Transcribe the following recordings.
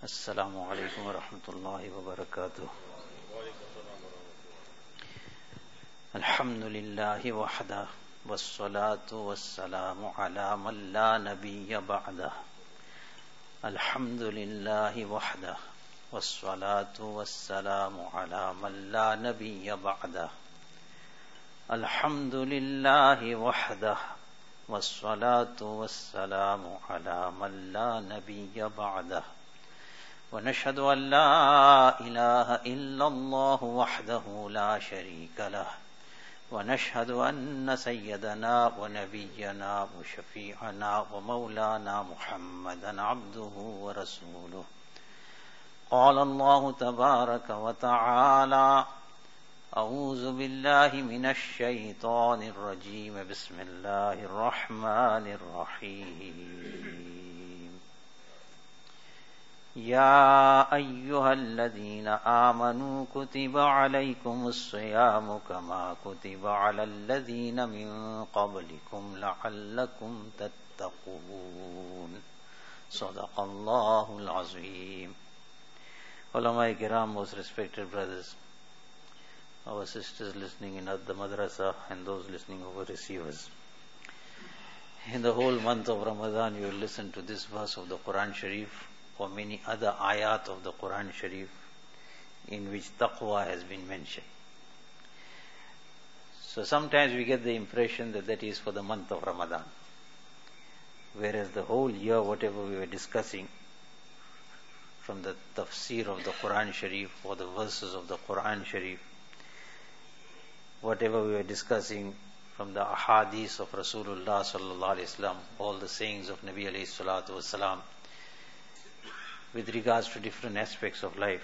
Assalamu alaikum wa rahmatullahi wa barakatuh. Alhamdulillahi wahda wassalatu wassalamu ala man la nabiyya ba'dah. Alhamdulillahi wahda wassalatu wassalamu ala man la nabiyya ba'dah. Alhamdulillahi wahda wassalatu wassalamu ala man la nabiyya ba'dah. ونشهد أن لا إله إلا الله وحده لا شريك له ونشهد أن سيدنا ونبينا وشفيعنا ومولانا محمدا عبده ورسوله. قال الله تبارك وتعالى: أعوذ بالله من الشيطان الرجيم بسم الله الرحمن الرحيم. يا أيها الذين آمنوا كتب عليكم الصيام كما كتب على الذين من قبلكم لعلكم تتقون. صدق الله العظيم. Ulama Kiram, most respected brothers, our sisters listening in the madrasa and those listening over receivers. In the whole month of Ramadan, you will listen to this verse of the Quran Sharif or many other ayat of the Quran Sharif in which taqwa has been mentioned. So sometimes we get the impression that that is for the month of Ramadan, whereas the whole year, whatever we were discussing from the tafsir of the Quran Sharif or the verses of the Quran Sharif, whatever we were discussing from the ahadith of Rasulullah sallallahu alaihi wasallam, all the sayings of Nabi alayhi salatu wasalam, with regards to different aspects of life,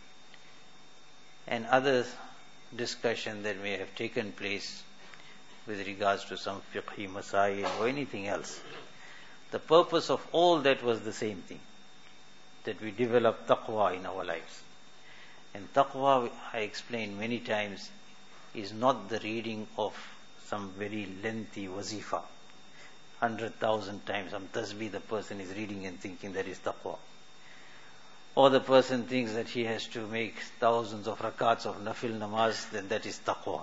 and other discussion that may have taken place with regards to some fiqhi masail or anything else. The purpose of all that was the same thing, that we develop taqwa in our lives. And taqwa, I explained many times, is not the reading of some very lengthy wazifa, 100,000 times some tasbih the person is reading and thinking that is taqwa. Or the person thinks that he has to make thousands of rakats of nafil namaz, then that is taqwa.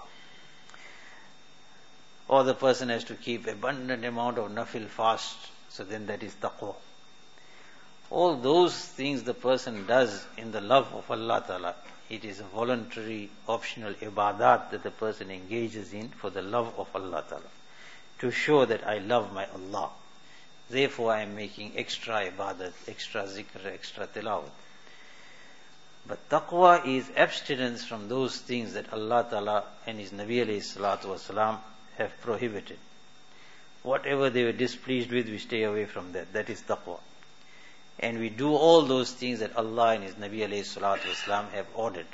Or the person has to keep abundant amount of nafil fast, so then that is taqwa. All those things the person does in the love of Allah Ta'ala, it is a voluntary, optional ibadat that the person engages in for the love of Allah Ta'ala, to show that I love my Allah. Therefore I am making extra ibadat, extra zikr, extra tilawat. But taqwa is abstinence from those things that Allah Ta'ala and His Nabi alayhi salatu wasalam have prohibited. Whatever they were displeased with, we stay away from that. That is taqwa. And we do all those things that Allah and His Nabi alayhi salatu wasalam have ordered.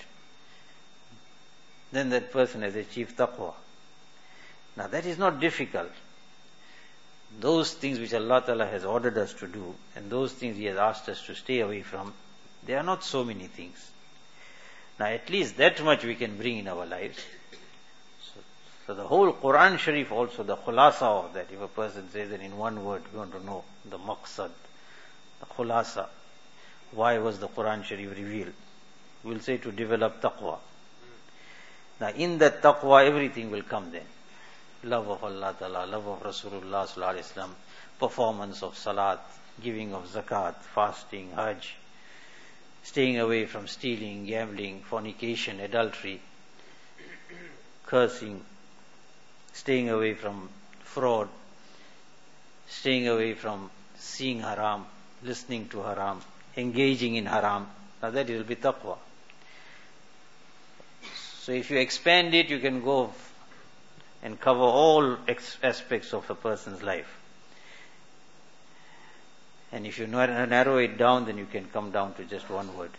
Then that person has achieved taqwa. Now that is not difficult. Those things which Allah Ta'ala has ordered us to do, and those things He has asked us to stay away from, they are not so many things. Now at least that much we can bring in our lives. So the whole Quran Sharif also, the khulasa of that, if a person says that in one word, we want to know the maqsad, the khulasa, why was the Quran Sharif revealed? We'll say to develop taqwa. Now in that taqwa, everything will come then. Love of Allah Ta'ala, love of Rasulullah Sallallahu Alaihi Wasallam, performance of salat, giving of zakat, fasting, hajj, staying away from stealing, gambling, fornication, adultery, cursing, staying away from fraud, staying away from seeing haram, listening to haram, engaging in haram. Now that will be taqwa. So if you expand it, you can go and cover all aspects of a person's life. And if you narrow it down, then you can come down to just one word.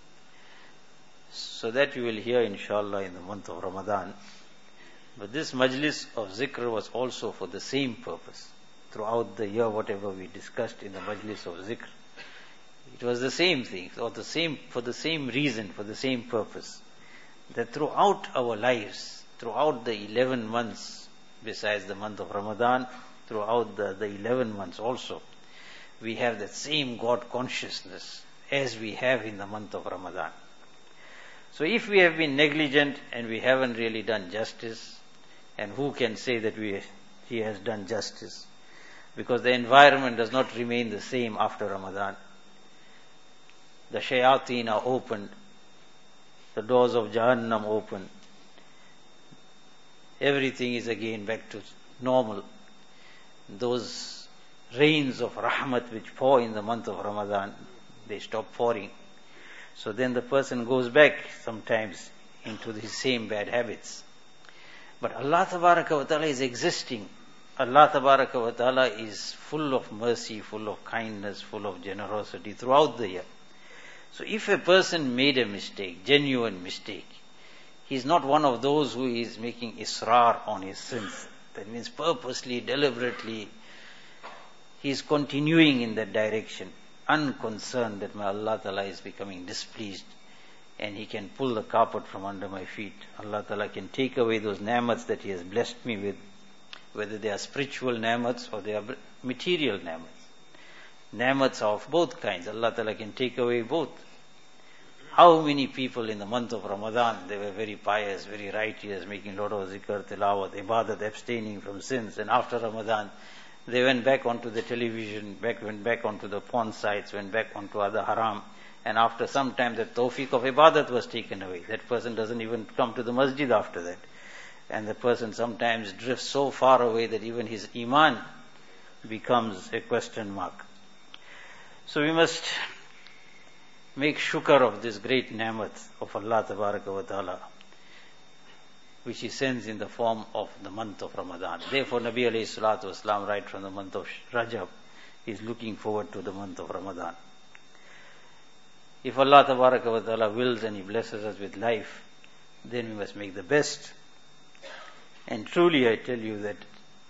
So that you will hear inshallah in the month of Ramadan. But this majlis of zikr was also for the same purpose. Throughout the year, whatever we discussed in the majlis of zikr, it was the same thing, or for the same reason, for the same purpose. That throughout our lives, throughout the 11 months, besides the month of Ramadan, throughout the 11 months also, we have that same God consciousness as we have in the month of Ramadan. So if we have been negligent and we haven't really done justice, and who can say that he has done justice? Because the environment does not remain the same after Ramadan. The shayateen are opened, the doors of Jahannam open, everything is again back to normal. Those rains of rahmat which pour in the month of Ramadan, they stop pouring. So then the person goes back sometimes into his same bad habits. But Allah Tabaraka wa Ta'ala is existing. Allah Tabaraka wa Ta'ala is full of mercy, full of kindness, full of generosity throughout the year. So if a person made a mistake, genuine mistake, he is not one of those who is making israr on his sins. That means purposely, deliberately, he is continuing in that direction, unconcerned that my Allah Ta'ala is becoming displeased and he can pull the carpet from under my feet. Allah Ta'ala can take away those ni'mats that he has blessed me with, whether they are spiritual ni'mats or they are material ni'mats. Ni'mats are of both kinds. Allah Ta'ala can take away both. How many people in the month of Ramadan, they were very pious, very righteous, making a lot of zikr, tilawat, ibadat, abstaining from sins, and after Ramadan, they went back onto the television, went back onto the porn sites, went back onto other haram, and after some time the tawfiq of ibadat was taken away. That person doesn't even come to the masjid after that. And the person sometimes drifts so far away that even his iman becomes a question mark. So we must make shukr of this great ni'mat of Allah Tabaraka wa Ta'ala, which He sends in the form of the month of Ramadan. Therefore, Nabi alayhi salatu wasalam, right from the month of Rajab, is looking forward to the month of Ramadan. If Allah Tabaraka wa Ta'ala wills and He blesses us with life, then we must make the best. And truly I tell you that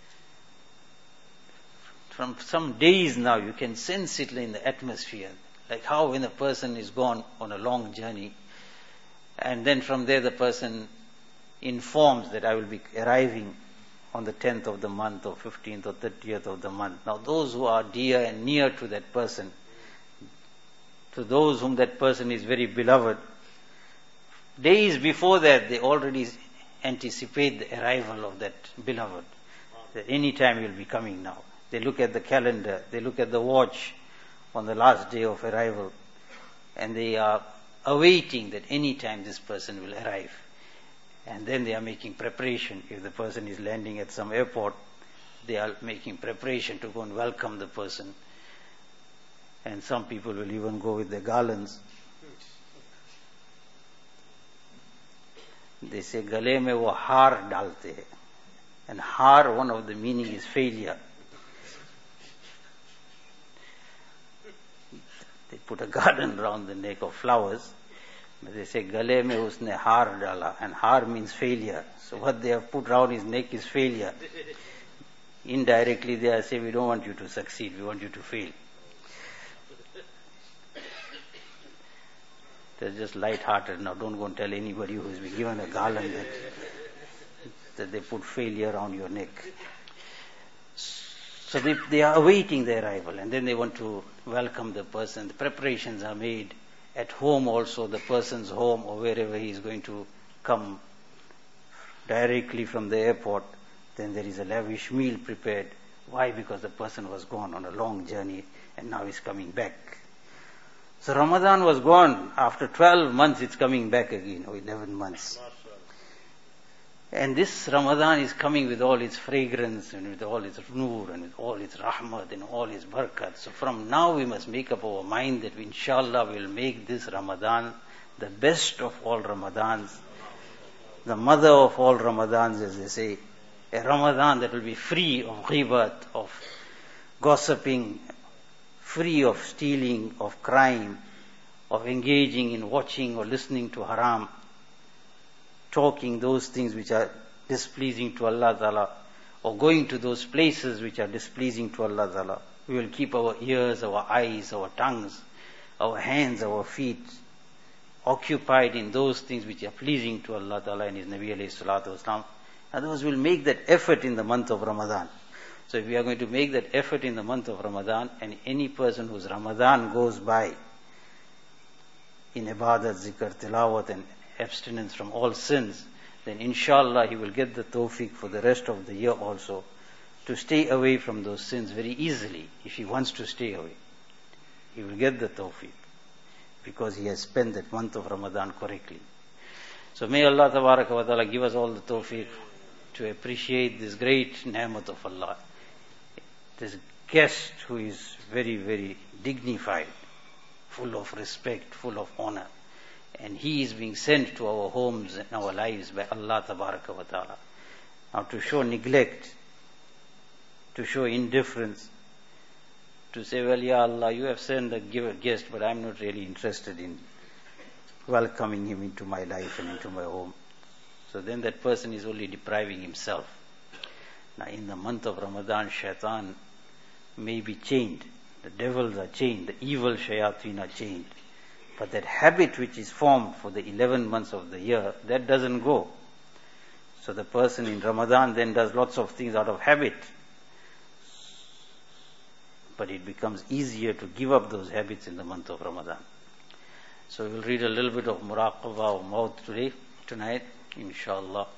from some days now you can sense it in the atmosphere. Like how when a person is gone on a long journey, and then from there the person informs that I will be arriving on the 10th of the month or 15th or 30th of the month. Now those who are dear and near to that person, to those whom that person is very beloved, days before that they already anticipate the arrival of that beloved, that any time he will be coming now. They look at the calendar, they look at the watch on the last day of arrival, and they are awaiting that any time this person will arrive. And then they are making preparation. If the person is landing at some airport, they are making preparation to go and welcome the person. And some people will even go with their garlands. They say, gale mein wo haar dalte hai. And haar, one of the meaning is failure. They put a garland around the neck of flowers. But they say, gale mein usne haar dala. And haar means failure. So what they have put around his neck is failure. Indirectly they are saying, we don't want you to succeed, we want you to fail. They're just light-hearted. Now don't go and tell anybody who has been given a garland that they put failure around your neck. So they are awaiting the arrival, and then they want to welcome the person. The preparations are made at home also, the person's home or wherever he is going to come directly from the airport. Then there is a lavish meal prepared. Why? Because the person was gone on a long journey and now he's coming back. So Ramadan was gone. After 12 months it's coming back again, or 11 months. And this Ramadan is coming with all its fragrance and with all its noor and with all its rahmat and all its barakat. So from now we must make up our mind that we, inshallah, will make this Ramadan the best of all Ramadans, the mother of all Ramadans, as they say. A Ramadan that will be free of ghibat, of gossiping, free of stealing, of crime, of engaging in watching or listening to haram, talking those things which are displeasing to Allah Ta'ala, or going to those places which are displeasing to Allah Ta'ala. We will keep our ears, our eyes, our tongues, our hands, our feet occupied in those things which are pleasing to Allah Ta'ala and His Nabi alayhi salatu wasalam. Otherwise we'll make that effort in the month of Ramadan. So if we are going to make that effort in the month of Ramadan, and any person whose Ramadan goes by in ibadat, zikr, tilawat and abstinence from all sins, then inshallah he will get the tawfiq for the rest of the year also to stay away from those sins very easily. If he wants to stay away, he will get the tawfiq because he has spent that month of Ramadan correctly. So may Allah tabaraka wa ta'ala give us all the tawfiq to appreciate this great ni'mat of Allah. This guest who is very, very dignified, full of respect, full of honor. And he is being sent to our homes and our lives by Allah tabaraka wa ta'ala. Now to show neglect, to show indifference, to say, well, Ya Allah, you have sent a guest, but I'm not really interested in welcoming him into my life and into my home. So then that person is only depriving himself. Now in the month of Ramadan, shaitan may be chained. The devils are chained. The evil shayateen are chained. But that habit which is formed for the 11 months of the year, that doesn't go. So the person in Ramadan then does lots of things out of habit. But it becomes easier to give up those habits in the month of Ramadan. So we'll read a little bit of muraqabah of maut tonight, inshallah.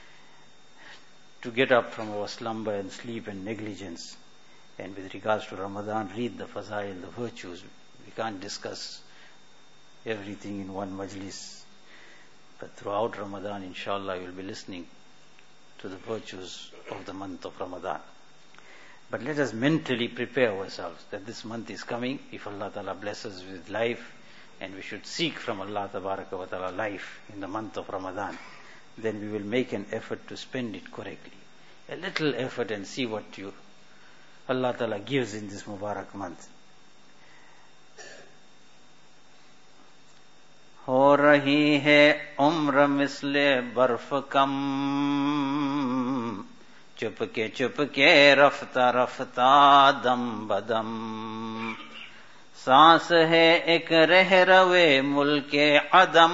To get up from our slumber and sleep and negligence. And with regards to Ramadan, read the fazail, the virtues. We can't discuss everything in one majlis. But throughout Ramadan, inshallah, you'll be listening to the virtues of the month of Ramadan. But let us mentally prepare ourselves that this month is coming. If Allah Ta'ala blesses us with life, and we should seek from Allah Tabaraka wa Ta'ala life in the month of Ramadan, then we will make an effort to spend it correctly. A little effort and see what Allah Ta'ala gives in this Mubarak month. हो रही है उम्र मिसले बर्फ कम चुपके रफ्ता रफ्ता दम बदम सांस है एक रह रवे मुल्के अदम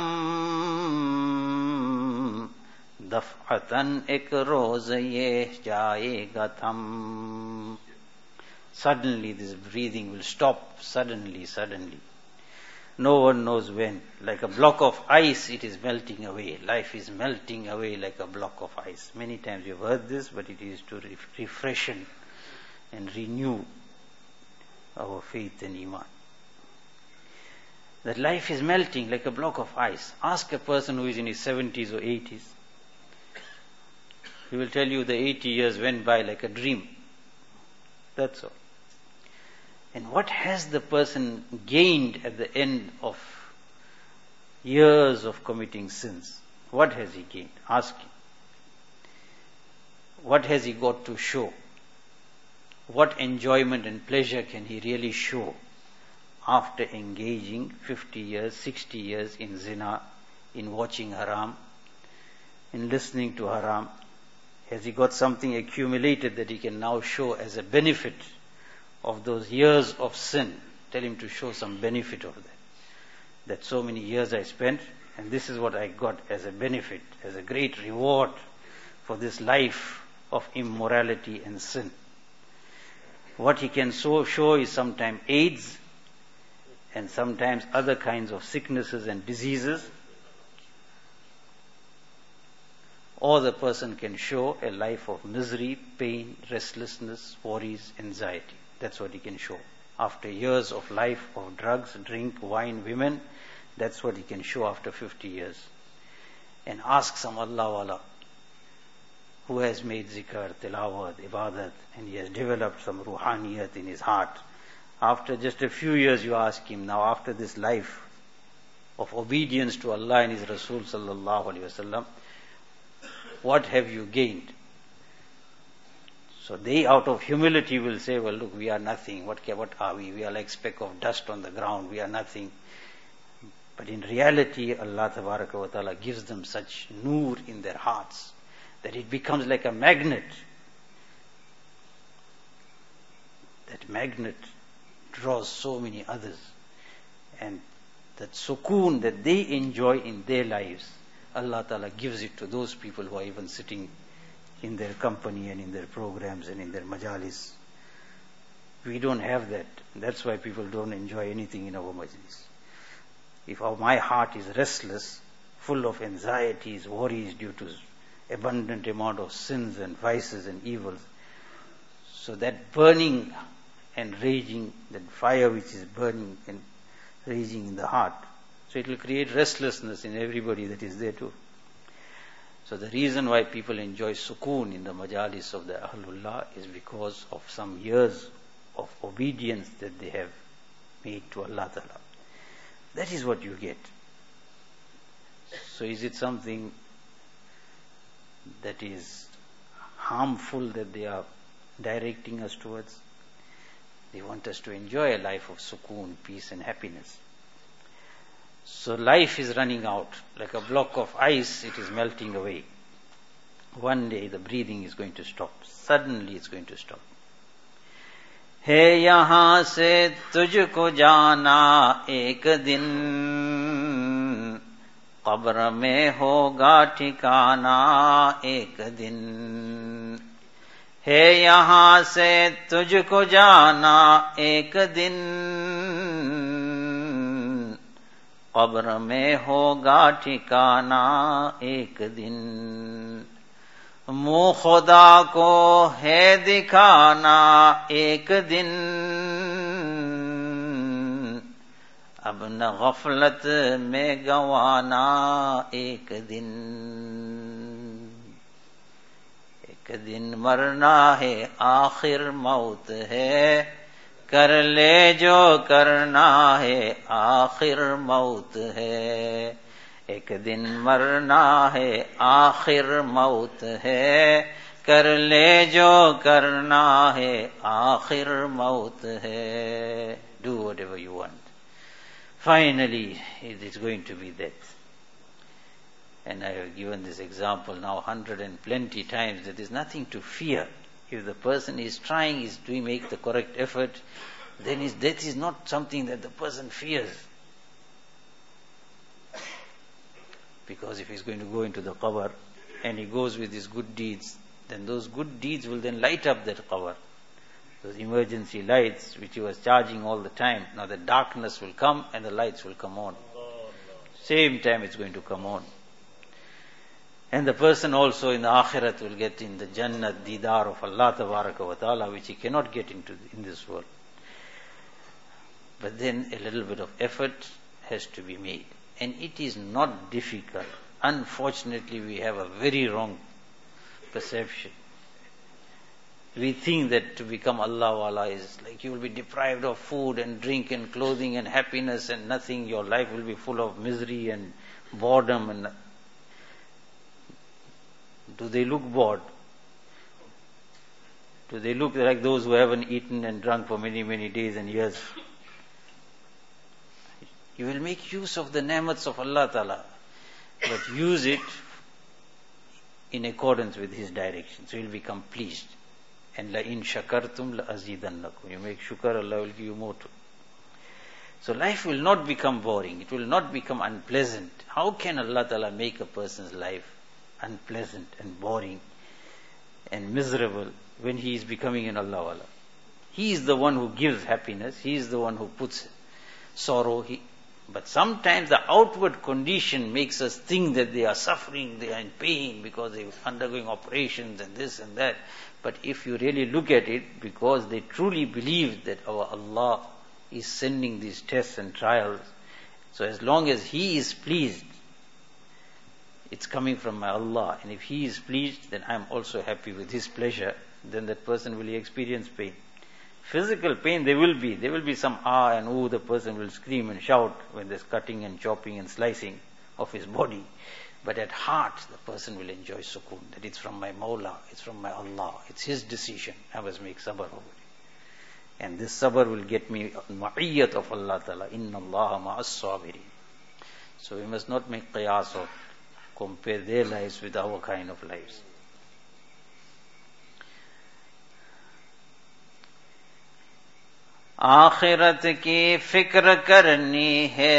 दफअतन एक रोज ये जाएगा थम. Suddenly this breathing will stop, suddenly. No one knows when. Like a block of ice, it is melting away. Life is melting away like a block of ice. Many times you've heard this, but it is to refreshen and renew our faith and iman. That life is melting like a block of ice. Ask a person who is in his 70s or 80s. He will tell you the 80 years went by like a dream. That's all. And what has the person gained at the end of years of committing sins? What has he gained? Ask him. What has he got to show? What enjoyment and pleasure can he really show after engaging 50 years, 60 years in zina, in watching haram, in listening to haram? Has he got something accumulated that he can now show as a benefit of those years of sin? Tell him to show some benefit of that. That so many years I spent, and this is what I got as a benefit, as a great reward for this life of immorality and sin. What he can show is sometimes AIDS and sometimes other kinds of sicknesses and diseases. Or the person can show a life of misery, pain, restlessness, worries, anxiety. That's what he can show. After years of life of drugs, drink, wine, women, that's what he can show after 50 years. And ask some Allah wala who has made zikr, tilawat, ibadat, and he has developed some ruhaniyat in his heart. After just a few years you ask him, now after this life of obedience to Allah and His Rasul sallallahu alaihi wasallam, what have you gained? So they out of humility will say, well look, we are nothing. What are we? We are like speck of dust on the ground. We are nothing. But in reality, Allah Tabaraka wa Ta'ala gives them such noor in their hearts that it becomes like a magnet. That magnet draws so many others. And that sukoon that they enjoy in their lives, Allah Ta'ala gives it to those people who are even sitting in their company and in their programs and in their majalis. We don't have that. That's why people don't enjoy anything in our majlis. if my heart is restless, full of anxieties, worries due to abundant amount of sins and vices and evils, so that burning and raging, that fire which is burning and raging in the heart, so it will create restlessness in everybody that is there too. So the reason why people enjoy sukoon in the majalis of the Ahlullah is because of some years of obedience that they have made to Allah Ta'ala. That is what you get. So is it something that is harmful that they are directing us towards? They want us to enjoy a life of sukoon, peace and happiness. So life is running out. Like a block of ice, it is melting away. One day the breathing is going to stop. Suddenly it's going to stop. है यहाँ से तुझको जाना एक दिन, कब्र में होगा ठिकाना एक दिन. है यहाँ से तुझको जाना एक दिन, कब्र में होगा ठिकाना एक दिन. मुँह खुदा को है दिखाना एक दिन, अब न गफलत में गंवाना एक दिन. एक दिन मरना है आखिर मौत है, कर ले जो करना है आखिर मौत है. एक दिन मरना है आखिर मौत है, कर ले जो करना है आखिर मौत है. Do whatever you want. Finally, it is going to be death. And I have given this example now 100 and plenty times that there is nothing to fear. If the person is trying, is to make the correct effort, then his death is not something that the person fears. Because if he is going to go into the qabr and he goes with his good deeds, then those good deeds will then light up that qabr. Those emergency lights which he was charging all the time, now the darkness will come and the lights will come on. Same time it's going to come on. And the person also in the akhirat will get in the Jannah Didar of Allah Tabaraka wa Ta'ala, which he cannot get into in this world. But then a little bit of effort has to be made. And it is not difficult. Unfortunately, we have a very wrong perception. We think that to become Allah Wala is like you will be deprived of food and drink and clothing and happiness and nothing. Your life will be full of misery and boredom. And do they look bored? Do they look like those who haven't eaten and drunk for many, many days and years? You will make use of the ni'mats of Allah Ta'ala, but use it in accordance with His direction. So you will become pleased. And la in shakartum la azidannakum. You make shukr, Allah will give you more too. So life will not become boring. It will not become unpleasant. How can Allah Ta'ala make a person's life unpleasant and boring and miserable when he is becoming an Allah Wala? He is the one who gives happiness. He is the one who puts sorrow. But sometimes the outward condition makes us think that they are suffering, they are in pain because they are undergoing operations and this and that. But if you really look at it, because they truly believe that our Allah is sending these tests and trials, so as long as He is pleased, it's coming from my Allah. And if He is pleased, then I am also happy with His pleasure. Then that person will experience pain. Physical pain there will be. There will be some and ooh, the person will scream and shout when there's cutting and chopping and slicing of his body. But at heart, the person will enjoy sukoon. That it's from my Mawla, it's from my Allah. It's His decision. I must make sabr over it. And this sabr will get me ma'iyyat of Allah Ta'ala. Inna Allah ma'as sabirin. So we must not make qiyas or compare their lives with our kind of lives. आखिरत की फिक्र करनी है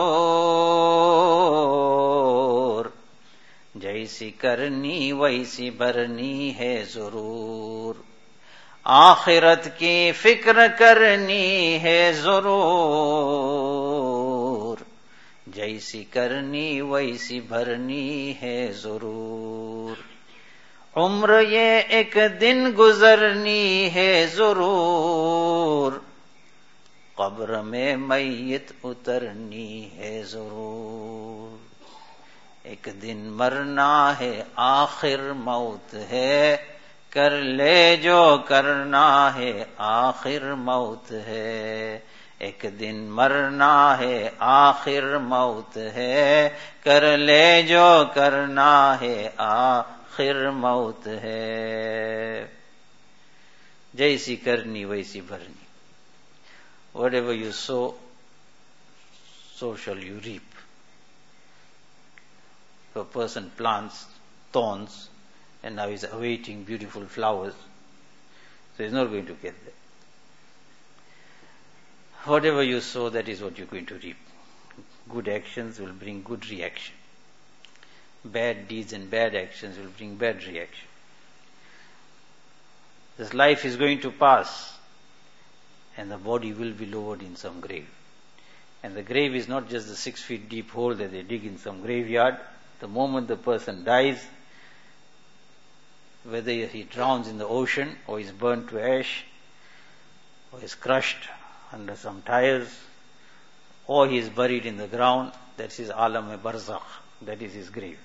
जरूर, जैसी करनी वैसी भरनी है जरूर. आखिरत की फिक्र करनी है जरूर, जैसी करनी वैसी भरनी है जरूर। उम्र ये एक दिन गुजरनी है जरूर, कब्र में मैयत उतरनी है जरूर। एक दिन मरना है आखिर मौत है, कर ले जो करना है आखिर मौत है। एक दिन मरना है आखिर मौत है, कर ले जो करना है आखिर मौत है। जैसी करनी वैसी भरनी। Whatever you sow, so shall you reap. If a person plants thorns and now is awaiting beautiful flowers, so he's not going to get there. Whatever you sow, that is what you're going to reap. Good actions will bring good reaction. Bad deeds and bad actions will bring bad reaction. This life is going to pass, and the body will be lowered in some grave. And the grave is not just the 6 feet deep hole that they dig in some graveyard. The moment the person dies, whether he drowns in the ocean, or is burnt to ash, or is crushed under some tires, or he is buried in the ground, that's his alam-e-barzakh, that is his grave.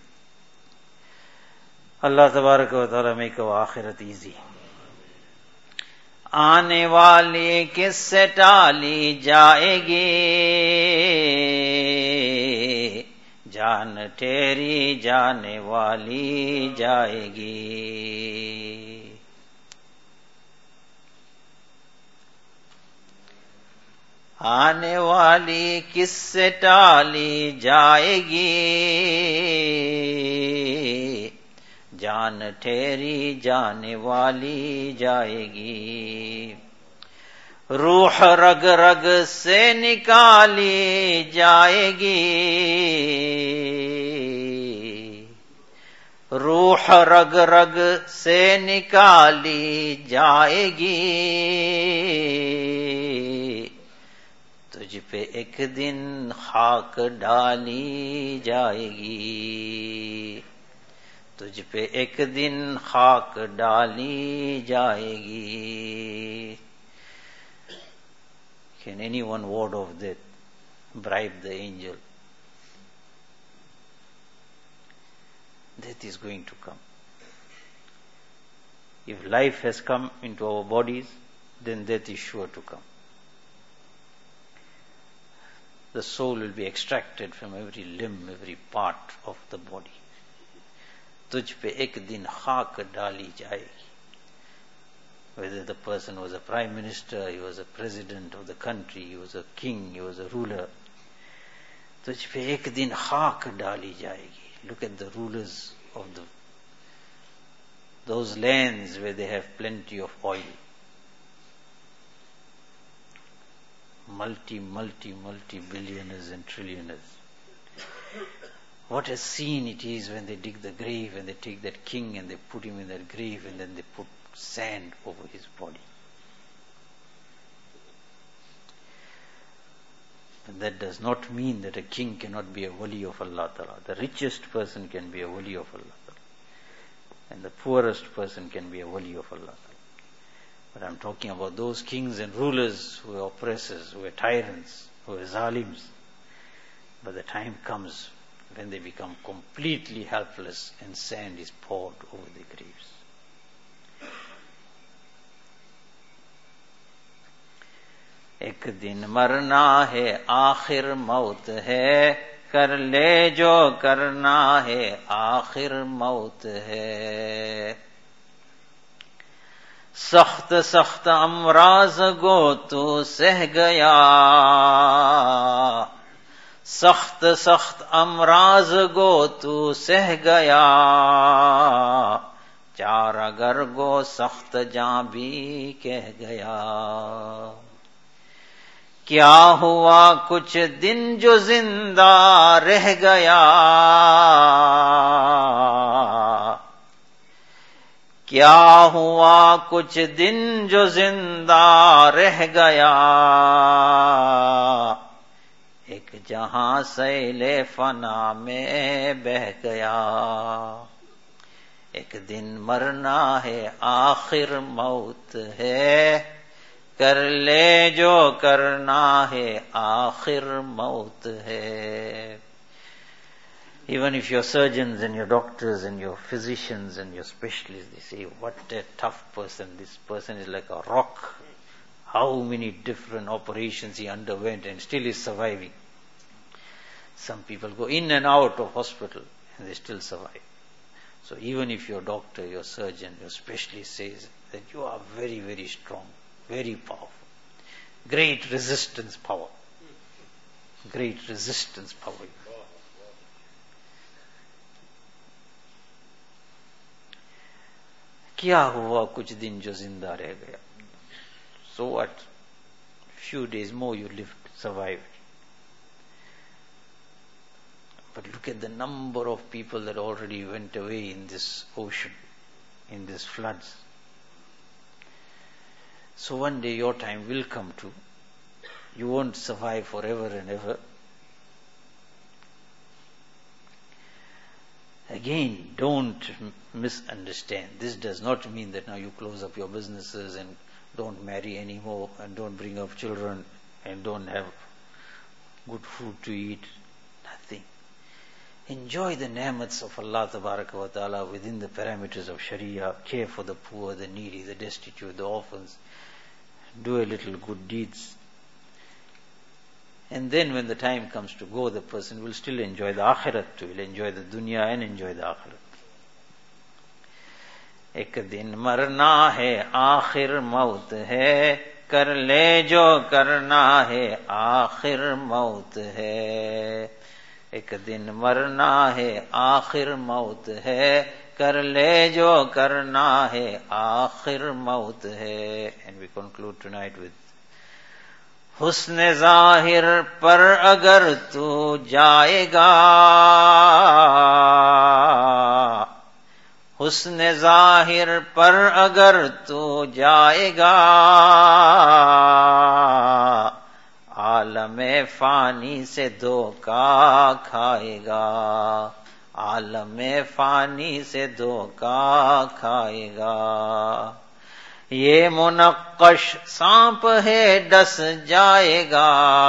Allah tabaraka wa ta'ala make our akhirat easy. आने वाली किससे टाली जाएगी, जान ठहरी जाने वाली जाएगी। आने वाली किससे टाली जाएगी, जान ठहरी जाने वाली जाएगी। रूह रग रग से निकाली जाएगी, रूह रग रग से निकाली जाएगी। तुझ पे एक दिन खाक डाली जाएगी, तुझ पे एक दिन खाक डाली जाएगी। Can any one word of that bribe the angel? Death is going to come. If life has come into our bodies, then death is sure to come. The soul will be extracted from every limb, every part of the body. तुझ पे एक दिन खाक डाली जाएगी. Whether the person was a prime minister, he was a president of the country, he was a king, he was a ruler, तुझ पे एक दिन खाक डाली जाएगी. Look at the rulers of those lands where they have plenty of oil. Multi-billionaires and trillionaires. What a scene it is when they dig the grave and they take that king and they put him in that grave and then they put sand over his body. And that does not mean that a king cannot be a wali of Allah Ta'ala. The richest person can be a wali of Allah Ta'ala. And the poorest person can be a wali of Allah Ta'ala. But I'm talking about those kings and rulers who are oppressors, who are tyrants, who are zalims. But the time comes when they become completely helpless and sand is poured over their graves. एक दिन मरना है आखिर मौत है, कर ले जो करना है आखिर मौत है। सख्त सख्त अमराज गो तू सह गया, सख्त सख्त अमराज गो तू सह गया। चार अगर गो सख्त जां भी कह गया। क्या हुआ कुछ दिन जो जिंदा रह गया, क्या हुआ कुछ दिन जो जिंदा रह गया। एक जहां सैले फना में बह गया, एक दिन मरना है आखिर मौत है, कर ले जो करना है आखिर मौत है. Even if your surgeons and your doctors and your physicians and your specialists, they say, what a tough person, this person is like a rock. How many different operations he underwent and still is surviving. Some people go in and out of hospital and they still survive. So even if your doctor, your surgeon, your specialist says that you are very, very strong, very powerful, great resistance power, great resistance power. क्या हुआ कुछ दिन जो जिंदा रह गया? So what? Few days more you lived, survived. But look at the number of people that already went away in this ocean, in these floods. So one day your time will come too. You won't survive forever and ever. Again, don't misunderstand. This does not mean that now you close up your businesses and don't marry anymore and don't bring up children and don't have good food to eat. Nothing. Enjoy the ni'mats of Allah Tabaraka wa Ta'ala within the parameters of Sharia. Care for the poor, the needy, the destitute, the orphans. Do a little good deeds. And then when the time comes to go, the person will still enjoy the akhirat too. He'll enjoy the dunya and enjoy the akhirat. एक दिन मरना है आखिर मौत है, कर ले जो करना है आखिर मौत है. एक दिन मरना है आखिर मौत है, कर ले जो करना है आखिर मौत है. And we conclude tonight with हुस्न ज़ाहिर पर अगर तू जाएगा, हुस्न ज़ाहिर पर अगर तू जाएगा, आलमे फानी से धोखा खाएगा, आलमे फानी से धोखा खाएगा. ये मुनक्कश सांप है डस जाएगा,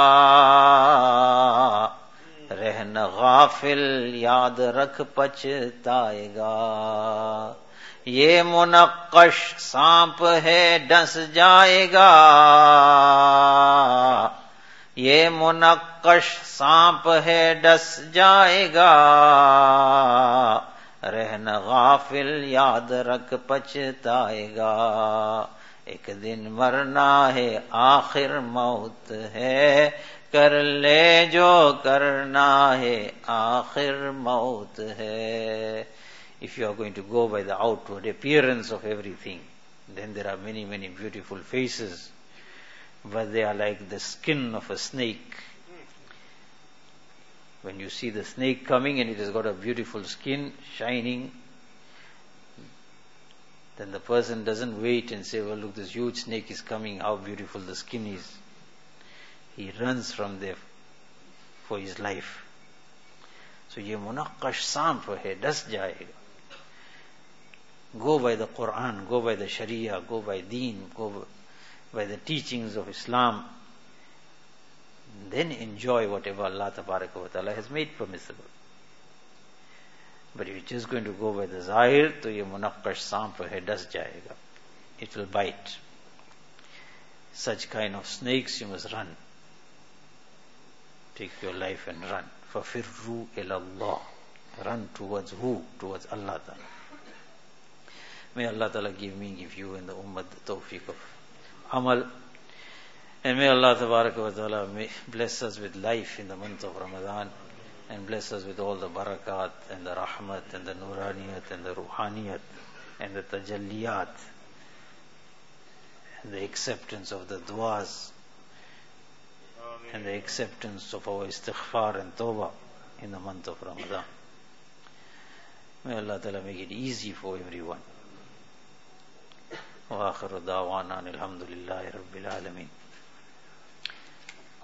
रहन गाफिल याद रख पछताएगा. ये मुनक्कश सांप है डस जाएगा, ये मुनक्कश सांप है डस जाएगा, रहन गाफिल याद रख पछताएगा. एक दिन मरना है आखिर मौत है, कर ले जो करना है आखिर मौत है. If you are going to go by the outward appearance of everything, then there are many, many beautiful faces, but they are like the skin of a snake. When you see the snake coming and it has got a beautiful skin, shining, then the person doesn't wait and say, well, look, this huge snake is coming, how beautiful the skin is. He runs from there for his life. So, ye munaqqash सांप hai, डस जाएगा. Go by the Quran, go by the Sharia, go by Deen, go by the teachings of Islam. Then enjoy whatever Allah Tabaraka wa Ta'ala has made permissible. But if you're just going to go by the zahir, to ye munaqqash सांप hai, डस जाएगा. It will bite. Such kind of snakes you must run. Take your life and run. فَفِرُّوا إِلَى اللَّهِ. Run towards who? Towards Allah Ta'ala. May Allah Ta'ala give me, give you and the ummah the tawfiq of amal. And may Allah Ta'ala bless us with life in the month of Ramadan and bless us with all the barakat and the rahmat and the nuraniyat and the ruhaniyat and the tajalliyat and the acceptance of the du'as and the acceptance of our istighfar and tawbah in the month of Ramadan. May Allah Ta'ala make it easy for everyone. Wa akhiru da'wana alhamdulillahi rabbil alameen.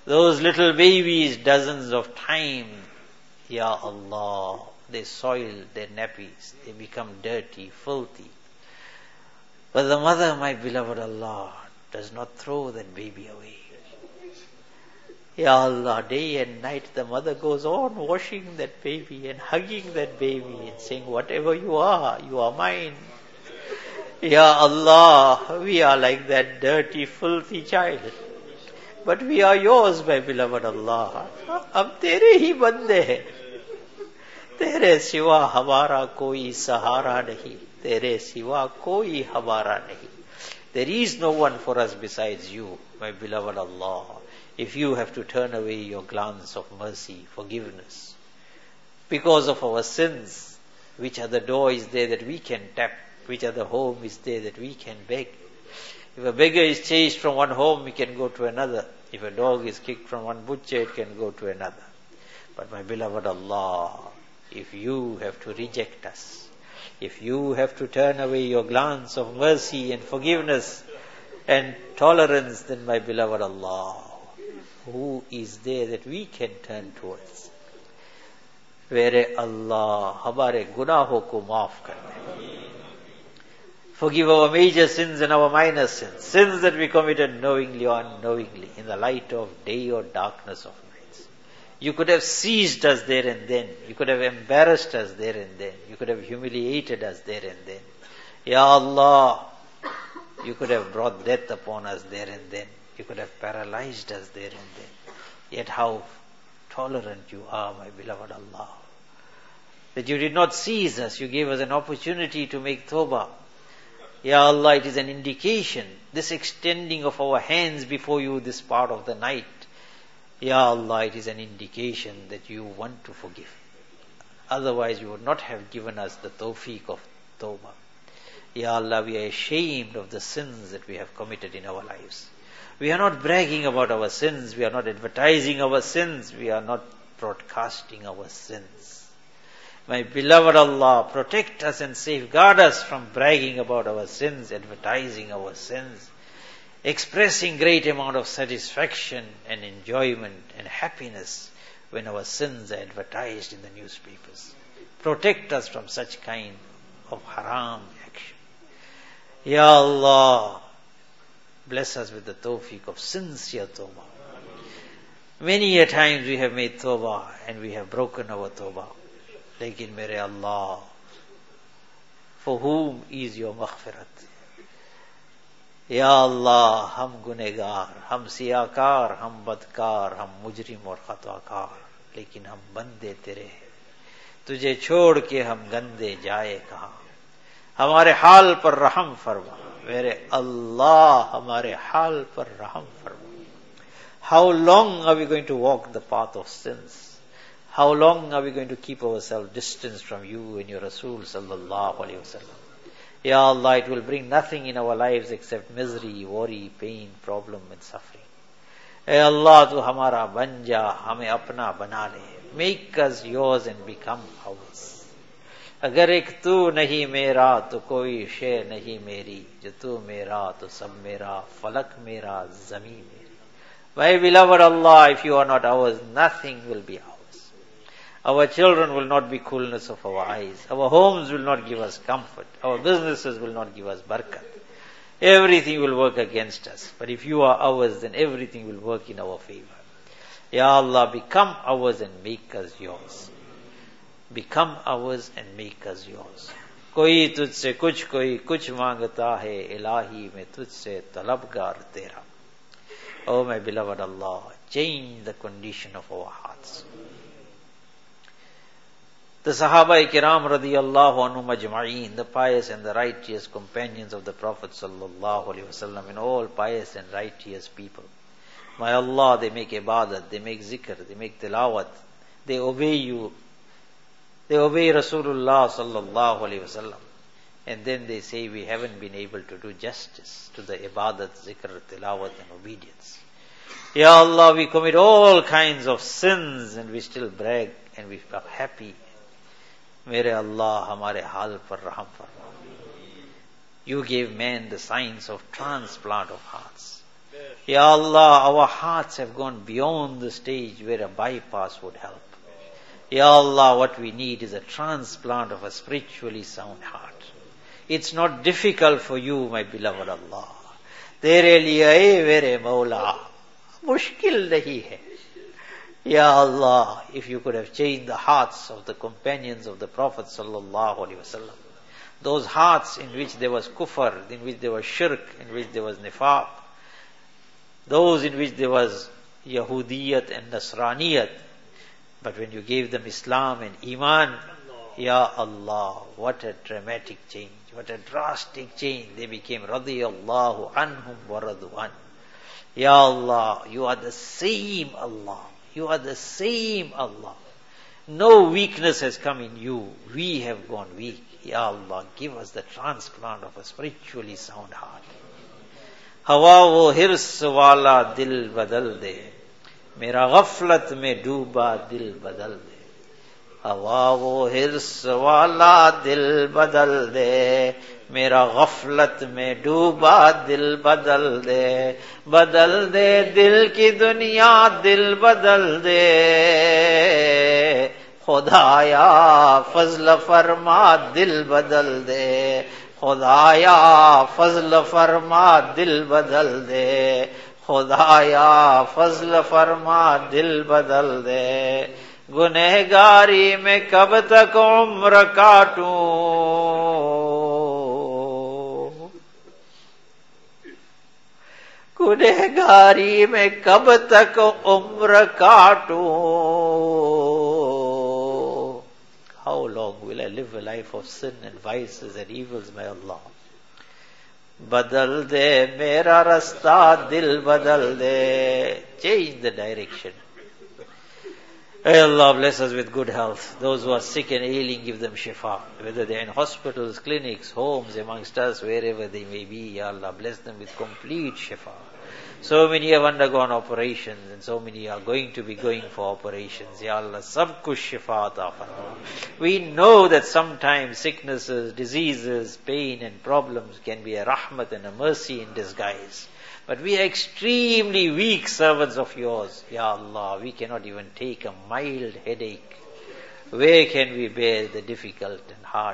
Those little babies, dozens of times, Ya Allah, they soil their nappies, they become dirty, filthy. But the mother, my beloved Allah, does not throw that baby away. Ya Allah, day and night the mother goes on washing that baby and hugging that baby and saying, whatever you are mine. Ya Allah, we are like that dirty, filthy child. But we are yours, my beloved Allah. Ab tere hi bande hai. Tere siwa hamara koi sahara nahi. Tere siwa koi hamara nahi. There is no one for us besides you, my beloved Allah. If you have to turn away your glance of mercy, forgiveness, because of our sins, which other door is there that we can tap? Which other home is there that we can beg? If a beggar is chased from one home, he can go to another. If a dog is kicked from one butcher, it can go to another. But my beloved Allah, if you have to reject us, if you have to turn away your glance of mercy and forgiveness and tolerance, then my beloved Allah, who is there that we can turn towards? Where Allah hamare gunaho ko maaf kar de. Forgive our major sins and our minor sins, sins that we committed knowingly or unknowingly, in the light of day or darkness of nights. You could have seized us there and then. You could have embarrassed us there and then. You could have humiliated us there and then. Ya Allah, you could have brought death upon us there and then. You could have paralyzed us there and then. Yet how tolerant you are, my beloved Allah. That you did not seize us, you gave us an opportunity to make tawbah. Ya Allah, it is an indication, this extending of our hands before you this part of the night. Ya Allah, it is an indication that you want to forgive. Otherwise, you would not have given us the tawfiq of tawbah. Ya Allah, we are ashamed of the sins that we have committed in our lives. We are not bragging about our sins. We are not advertising our sins. We are not broadcasting our sins. My beloved Allah, protect us and safeguard us from bragging about our sins, advertising our sins, expressing great amount of satisfaction and enjoyment and happiness when our sins are advertised in the newspapers. Protect us from such kind of haram action. Ya Allah, bless us with the tawfiq of sincere tawbah. Many a times we have made tawbah and we have broken our tawbah. Lekin mere Allah, for whom is your maghfirat? Ya Allah, hum gunegar, hum siyakar, hum badkar, hum mujrim aur khatwakar, lekin hum bande tere hai. Tujhe chhod ke hum gande jaye kahan? Hamare haal par raham farma. Mere Allah, hamare haal par raham farma. How long are we going to walk the path of sins? How long are we going to keep ourselves distanced from you and your Rasul sallallahu alayhi wa sallam? Ya Allah, it will bring nothing in our lives except misery, worry, pain, problem and suffering. Hey Allah, tu hamara ban ja, hame apna bana le. Make us yours and become ours. Agar ek tu nahi mera, to koi shay nahi meri. Jo tu mera, to sab mera. Falak mera, zameen meri. My beloved Allah, if you are not ours, nothing will be ours. Our children will not be coolness of our eyes. Our homes will not give us comfort. Our businesses will not give us barakat. Everything will work against us. But if you are ours, then everything will work in our favor. Ya Allah, become ours and make us yours. Become ours and make us yours. Koi tujhse kuch mangta hai, ilahi mein tujhse talabgar tera. Oh my beloved Allah, change the condition of our hearts. The Sahaba Kiram radiyallahu anhum ajma'een, the pious and the righteous companions of the Prophet sallallahu alaihi wasallam, and all pious and righteous people. My Allah, they make ibadat, they make zikr, they make tilawat, they obey you, they obey Rasulullah sallallahu alaihi wasallam, and then they say we haven't been able to do justice to the ibadat, zikr, tilawat and obedience. Ya Allah, we commit all kinds of sins and we still brag and we are happy. Mere Allah, hamare hal par raham farma. You gave man the science of transplant of hearts. Ya Allah, our hearts have gone beyond the stage where a bypass would help. Ya Allah, what we need is a transplant of a spiritually sound heart. It's not difficult for you, my beloved Allah. Tere liye mere Mawla. Mushkil nahi hai. Ya Allah, if you could have changed the hearts of the companions of the Prophet sallallahu alaihi wasallam, those hearts in which there was kufr, in which there was shirk, in which there was nifaq, those in which there was Yahudiyat and Nasraniyat, but when you gave them Islam and Iman, Ya Allah, what a dramatic change, what a drastic change. They became radiyallahu anhum wa radu an. Ya Allah, you are the same Allah. You are the same Allah. No weakness has come in you. We have gone weak. Ya Allah, give us the transplant of a spiritually sound heart. Hawa wo hirs wala dil badal de. Mera ghaflat mein dooba dil badal de. Hawa wo hirs wala dil badal de. Mera ghaflat mein dooba dil badal de. Badal de dil ki duniya dil badal de. Khudaya fazl farma dil badal de. Khudaya fazl farma dil badal de. Khudaya fazl farma dil badal de. गुनहगारी में कब तक उम्र काटूं, गुनहगारी में कब तक उम्र काटूं. How long will I live a life of sin and vices and evils, my Allah? बदल दे मेरा रास्ता दिल बदल दे. Change the direction. Hey Allah, bless us with good health. Those who are sick and ailing, give them shifa. Whether they are in hospitals, clinics, homes, amongst us, wherever they may be, Ya Allah, bless them with complete shifa. So many have undergone operations and so many are going to be going for operations. Ya Allah, sab kuch shifa ata farma. We know that sometimes sicknesses, diseases, pain and problems can be a rahmat and a mercy in disguise. But we are extremely weak servants of yours. Ya Allah, we cannot even take a mild headache. Where can we bear the difficult and hard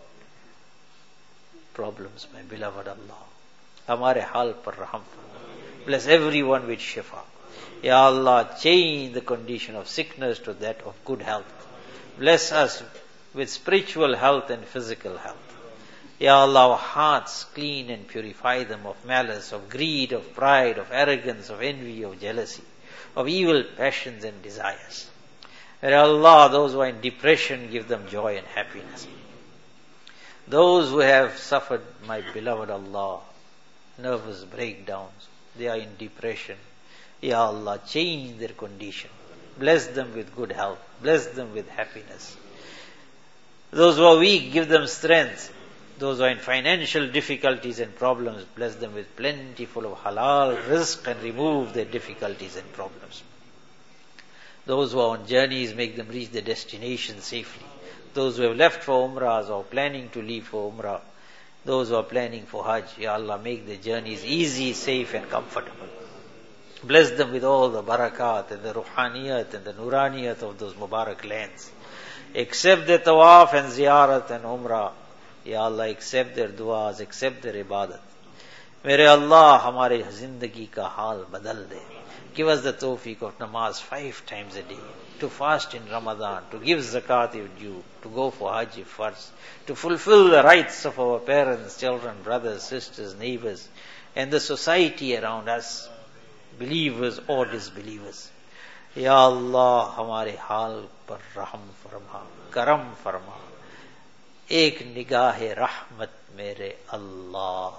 problems, my beloved Allah? Hamare hal par raham farma. Bless everyone with shifa. Ya Allah, change the condition of sickness to that of good health. Bless us with spiritual health and physical health. Ya Allah, our hearts clean and purify them of malice, of greed, of pride, of arrogance, of envy, of jealousy, of evil passions and desires. Ya Allah, those who are in depression, give them joy and happiness. Those who have suffered, my beloved Allah, nervous breakdowns, they are in depression. Ya Allah, change their condition. Bless them with good health. Bless them with happiness. Those who are weak, give them strength. Those who are in financial difficulties and problems, bless them with plentiful of halal rizq and remove their difficulties and problems. Those who are on journeys, make them reach their destination safely. Those who have left for umrahs or planning to leave for umrah, those who are planning for hajj, Ya Allah, make their journeys easy, safe and comfortable. Bless them with all the barakat and the ruhaniyat and the nuraniyat of those Mubarak lands. Accept their tawaf and ziyarat and umrah. Ya Allah, accept their du'as, accept their ibadat. Mere Allah, hamare zindagi ka hal badal de. Give us the tawfiq of namaz 5 times a day, to fast in Ramadan, to give zakat if due, to go for hajj if farz, to fulfill the rights of our parents, children, brothers, sisters, neighbors, and the society around us, believers or disbelievers. Ya Allah, hamare hal par raham farma, karam farma. Ek nigahe rahmat mere Allah.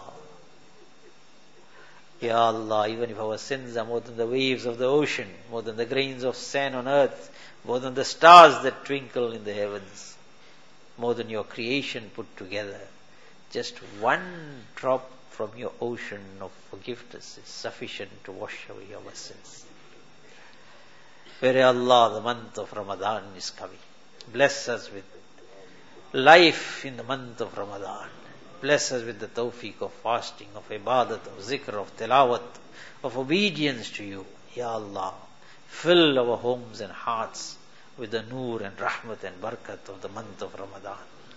Ya Allah, even if our sins are more than the waves of the ocean, more than the grains of sand on earth, more than the stars that twinkle in the heavens, more than your creation put together, just one drop from your ocean of forgiveness is sufficient to wash away our sins. Where Allah, the month of Ramadan is coming. Bless us with life in the month of Ramadan. Bless us with the tawfiq of fasting, of ibadat, of zikr, of tilawat, of obedience to you. Ya Allah, fill our homes and hearts with the noor and rahmat and barakat of the month of Ramadan.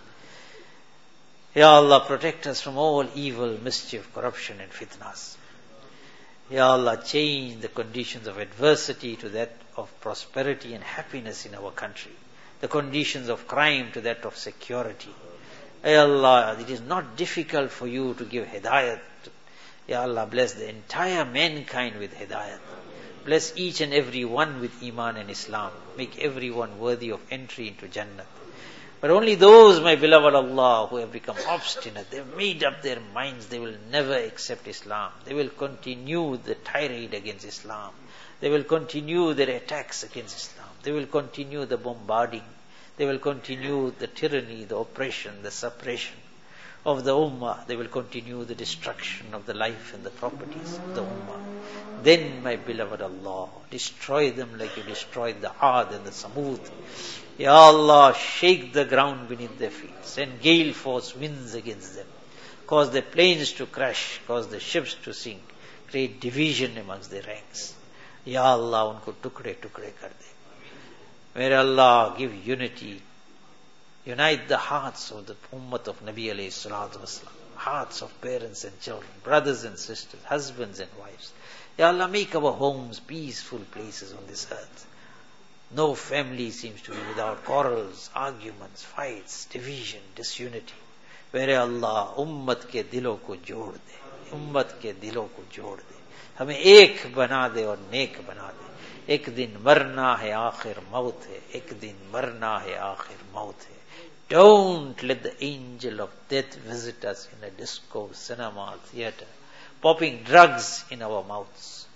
Ya Allah, protect us from all evil, mischief, corruption and fitnas. Ya Allah, change the conditions of adversity to that of prosperity and happiness in our country. The conditions of crime to that of security. Ya Allah, it is not difficult for you to give hidayat. Ya Allah, bless the entire mankind with hidayat. Bless each and every one with Iman and Islam. Make everyone worthy of entry into Jannah. But only those, my beloved Allah, who have become obstinate, they have made up their minds, they will never accept Islam. They will continue the tirade against Islam. They will continue their attacks against Islam. They will continue the bombarding. They will continue the tyranny, the oppression, the suppression of the Ummah. They will continue the destruction of the life and the properties of the Ummah. Then, my beloved Allah, destroy them like you destroyed the Aad and the Samud. Ya Allah, shake the ground beneath their feet. Send gale force winds against them. Cause their planes to crash. Cause the ships to sink. Create division amongst their ranks. Ya Allah, unko tukde tukde kar de. May Allah give unity. Unite the hearts of the Ummah of Nabi alayhi salatu wasalam. Hearts of parents and children, brothers and sisters, husbands and wives. Ya Allah, make our homes peaceful places on this earth. No family seems to be without quarrels, arguments, fights, division, disunity. Where Allah, ummat ke dilon ko jod de. Ummat ke dilon ko jod de. Hame ek bana de aur nek bana de. Ek din marna hai, aakhir maut hai. Ek din marna hai, aakhir maut hai. Don't let the angel of death visit us in a disco, cinema, theatre, popping drugs in our mouths,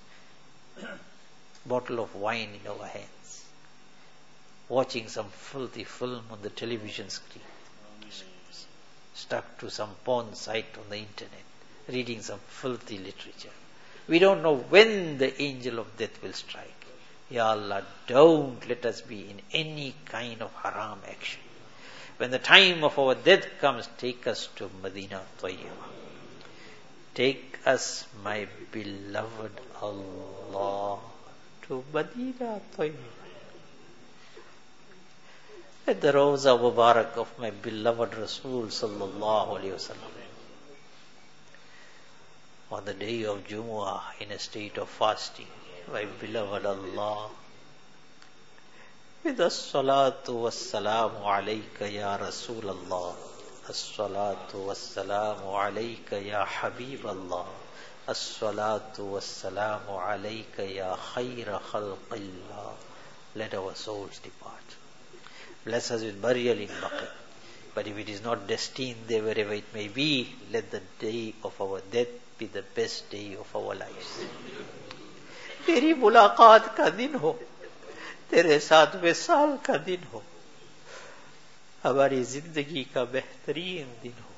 bottle of wine in our hands, watching some filthy film on the television screen, stuck to some porn site on the internet, reading some filthy literature. We don't know when the angel of death will strike. Ya Allah, don't let us be in any kind of haram action. When the time of our death comes, take us to Medina Tayyibah. Take us, my beloved Allah, to Medina Tayyibah. At the Rawza Mubarak of my beloved Rasul sallallahu alayhi wasallam. On the day of Jumu'ah, in a state of fasting, my beloved Allah, with as-salatu was-salamu alayka ya Rasul Allah, as-salatu was-salamu alayka ya Habib Allah, as-salatu was-salamu alayka ya khayra khalqillah. Let our souls depart. Bless us with burial in Baqi. But if it is not destined there, wherever it may be, let the day of our death be the best day of our lives. तेरी मुलाकात का दिन हो, तेरे साथ विसाल का दिन हो, हमारी जिंदगी का बेहतरीन दिन हो.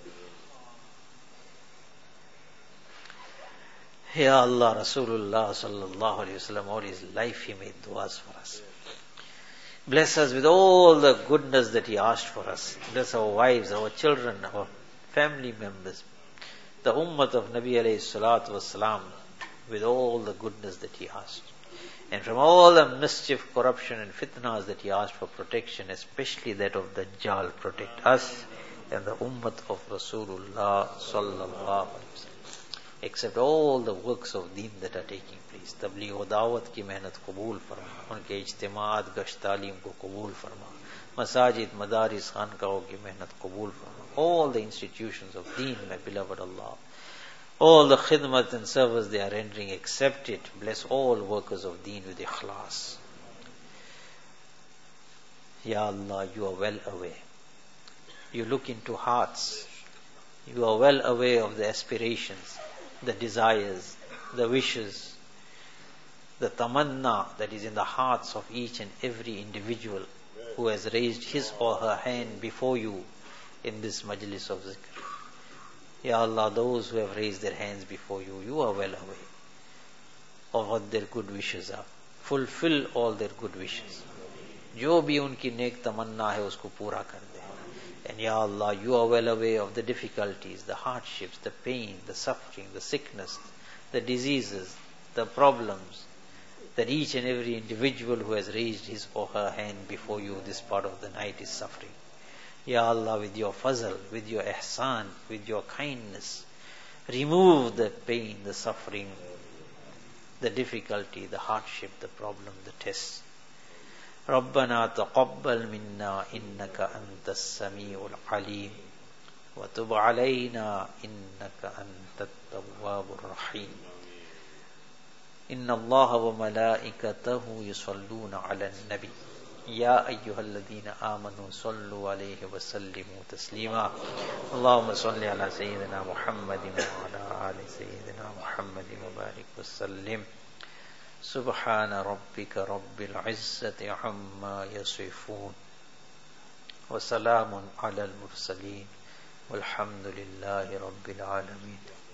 Ya Allah, Rasulullah sallallahu alayhi wasallam, all his life he made du'as for us. Bless us with all the goodness that he asked for us. Bless our wives, our children, our family members, the ummah of Nabi alayhi salatu wasalam, with all the goodness that he asked. And from all the mischief, corruption and fitnas that he asked for protection, especially that of Dajjal, protect us and the ummah of Rasulullah sallallahu alaihi wasallam. Accept all the works of deen that are taking place. Tabligh wa da'wat ki mehnat qabul farma. Unke ijtimaat, gasht talim ko qabul farma. Masajid, madaris, khanqaho ki mehnat qabul farma. All the institutions of deen, my beloved Allah, all the khidmat and service they are rendering, accept it. Bless all workers of deen with ikhlas. Ya Allah, you are well aware. You look into hearts. You are well aware of the aspirations, the desires, the wishes, the tamanna that is in the hearts of each and every individual who has raised his or her hand before you in this majlis of zikr. Ya Allah, those who have raised their hands before you, you are well aware of what their good wishes are. Fulfill all their good wishes. जो भी उनकी नेक तमन्ना है उसको पूरा कर दे. And Ya Allah, you are well aware of the difficulties, the hardships, the pain, the suffering, the sickness, the diseases, the problems that each and every individual who has raised his or her hand before you this part of the night is suffering. Ya Allah, with your fazl, with your ihsan, with your kindness, remove the pain, the suffering, the difficulty, the hardship, the problem, the test. ربنا تقبل منا إنك أنت السميع العليم وتب علينا إنك أنت التواب الرحيم إن الله وملائكته يصلون على النبي يا أيها الذين آمنوا صلوا عليه وسلموا تسليما اللهم صل على سيدنا محمد وعلى آل سيدنا محمد وبارك وسلم سبحان ربك رب العزة عما يصفون وسلام على المرسلين والحمد لله رب العالمين.